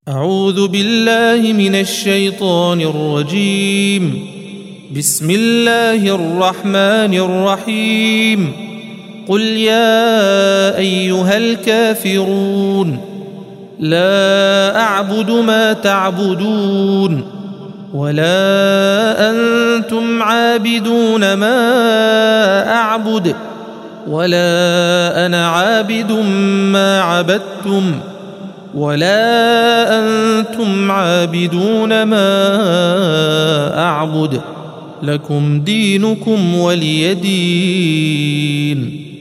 أعوذ بالله من الشيطان الرجيم. بسم الله الرحمن الرحيم. قل يا أيها الكافرون لا أعبد ما تعبدون ولا أنتم عابدون ما أعبد ولا أنا عابد ما عبدتم ولا أنتم عابدون ما أعبد لكم دينكم ولي دين.